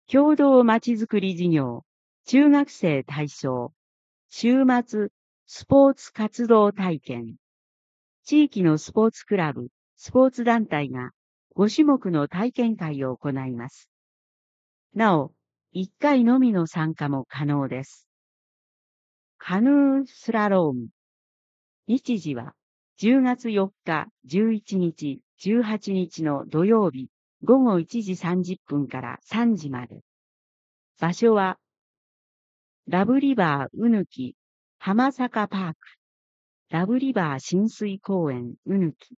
共同まちづくり事業、中学生対象、週末、スポーツ活動体験。地域のスポーツクラブ、スポーツ団体が5種目の体験会を行います。なお、1回のみの参加も可能です。カヌースラローム。日時は10月4日、11日、18日の土曜日、午後1時30分から3時まで。場所は、ラブリバーうぬき、浜坂パーク、ラブリバー親水公園うぬき。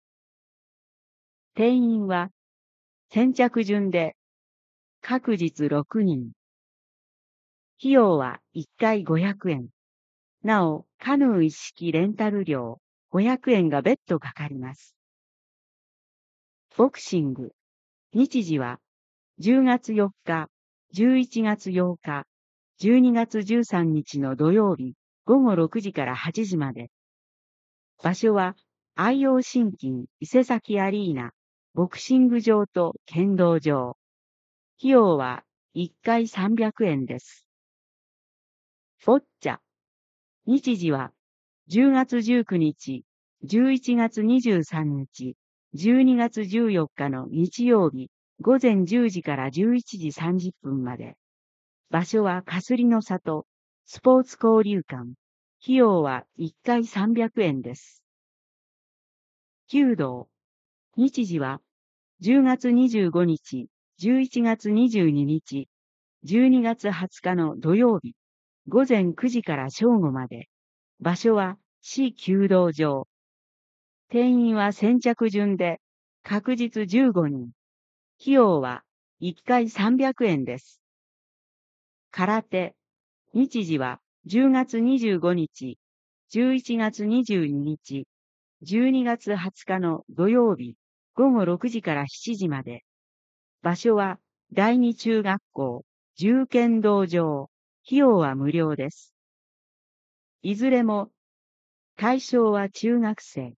定員は、先着順で、各日6人。費用は1回500円。なお、カヌー一式レンタル料500円が別途かかります。ボクシング。日時は10月4日、11月8日、12月13日の土曜日午後6時から8時まで。場所は IO 新金伊勢崎アリーナ、ボクシング場と剣道場。費用は1回300円です。ボッチャ。日時は10月19日、11月23日、12月14日の日曜日、午前10時から11時30分まで。場所はかすりの里、スポーツ交流館。費用は1回300円です。弓道。日時は10月25日、11月22日、12月20日の土曜日、午前9時から正午まで。場所は市弓道場。定員は先着順で、確実15人。費用は1回300円です。空手。日時は10月25日、11月22日、12月20日の土曜日、午後6時から7時まで。場所は第二中学校、重剣道場。費用は無料です。いずれも対象は中学生。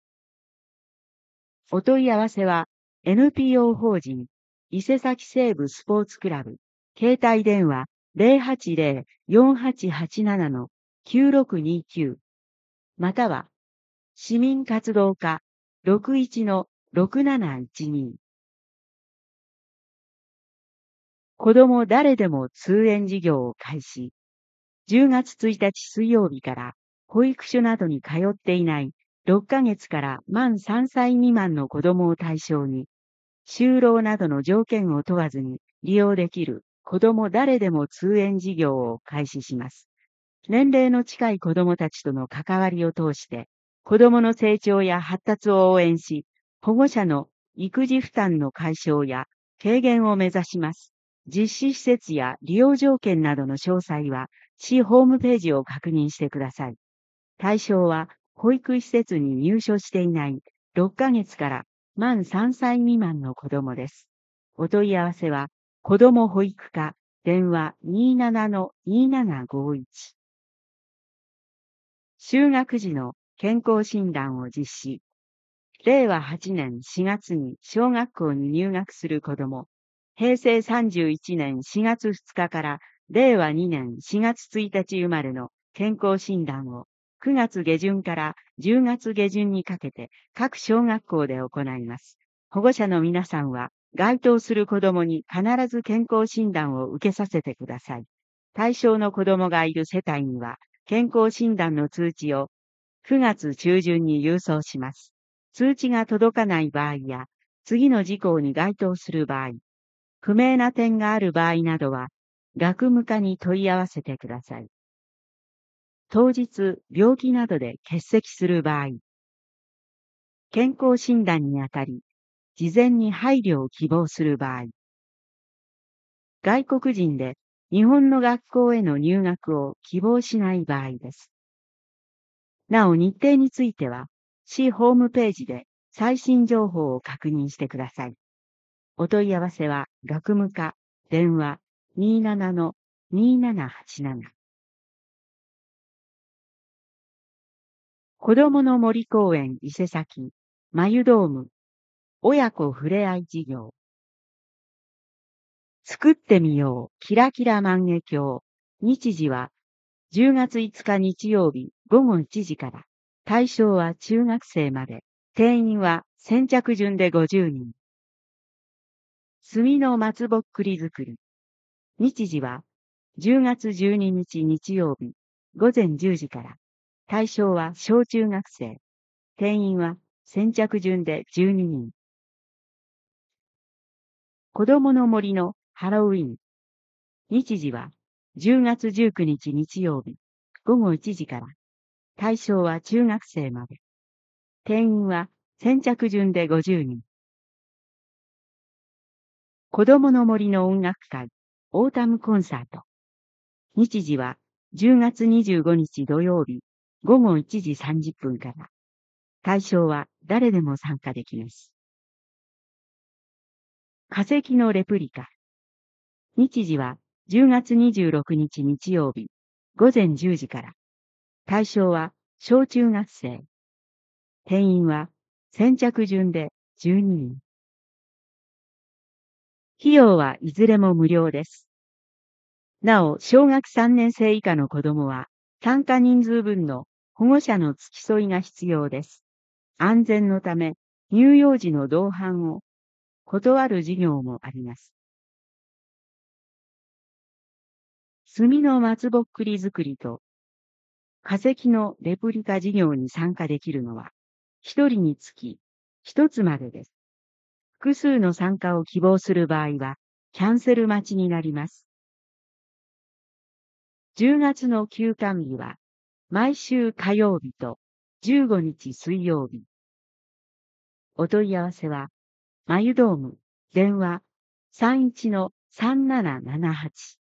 お問い合わせは NPO 法人伊勢崎西部スポーツクラブ携帯電話 080-4887-9629 または市民活動課 61-6712 子ども誰でも通園事業を開始。10月1日水曜日から保育所などに通っていない6ヶ月から満3歳未満の子どもを対象に、就労などの条件を問わずに利用できる子ども誰でも通園事業を開始します。年齢の近い子どもたちとの関わりを通して、子どもの成長や発達を応援し、保護者の育児負担の解消や軽減を目指します。実施施設や利用条件などの詳細は、市ホームページを確認してください。対象は、保育施設に入所していない6ヶ月から満3歳未満の子供です。お問い合わせは、子ども保育課、電話 27-2751。就学時の健康診断を実施。令和8年4月に小学校に入学する子供、平成31年4月2日から令和2年4月1日生まれの健康診断を9月下旬から10月下旬にかけて各小学校で行います。保護者の皆さんは該当する子供に必ず健康診断を受けさせてください。対象の子供がいる世帯には健康診断の通知を9月中旬に郵送します。通知が届かない場合や次の事項に該当する場合、不明な点がある場合などは、学務課に問い合わせてください。当日、病気などで欠席する場合、健康診断にあたり、事前に配慮を希望する場合、外国人で日本の学校への入学を希望しない場合です。なお、日程については、市ホームページで最新情報を確認してください。お問い合わせは、学務課、電話 27-2787。子どもの森公園伊勢崎、まゆドーム、親子ふれあい事業。 作ってみよう、キラキラ万華鏡。日時は10月5日日曜日午後1時から。対象は中学生まで。定員は先着順で50人。墨の松ぼっくり作り。日時は10月12日日曜日午前10時から。対象は小中学生。定員は先着順で12人。子供の森のハロウィン。日時は10月19日日曜日午後1時から。対象は中学生まで。定員は先着順で50人。子供の森の音楽会、オータムコンサート。日時は10月25日土曜日午後1時30分から。対象は誰でも参加できます。化石のレプリカ。日時は10月26日日曜日午前10時から。対象は小中学生。定員は先着順で12人。費用はいずれも無料です。なお、小学3年生以下の子供は参加人数分の保護者の付き添いが必要です。安全のため、乳幼児の同伴を断る授業もあります。墨の松ぼっくり作りと化石のレプリカ授業に参加できるのは、一人につき一つまでです。複数の参加を希望する場合は、キャンセル待ちになります。10月の休館日は、毎週火曜日と15日水曜日。お問い合わせは、マユドーム、電話31-3778